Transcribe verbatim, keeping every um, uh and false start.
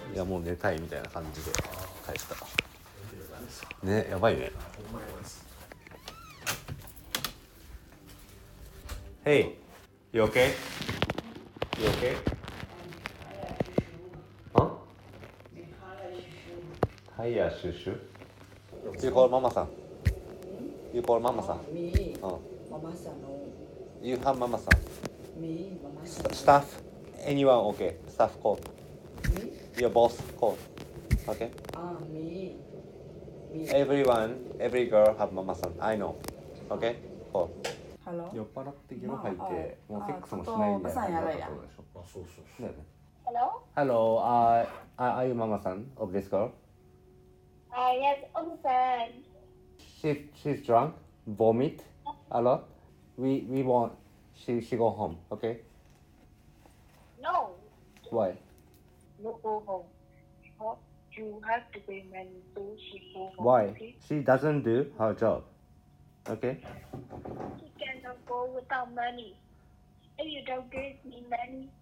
いやもう寝たいみたいな感じで返したね。やばいね。 Hey, you okay? You okay? Huh? Tire shushu? You call mama-san. You call mama-san. Me. Oh. Mama-san, no. You have mama-san. Me, Mama-san. Staff, anyone okay? Staff call. Me? Your boss call. Okay? Ah, me. Me. Everyone, every girl have mama-san. I know. Okay? Call. Hello? 酔っ払ってゲロ吐いまあて、もうセックスもしあないみたいなあ感じだったってことでしょ。 あ、そうそうそう。 だよね。 Hello? Hello, uh, are you mama-san of this girl? Uh, yes, understand. She, she's drunk, vomit a lot. We, we want, she, she go home, okay? No, Why? no go home. Because you have to pay money so she go home. Why? Okay? She doesn't do her job, okay? She cannot go without money. If you don't give me money,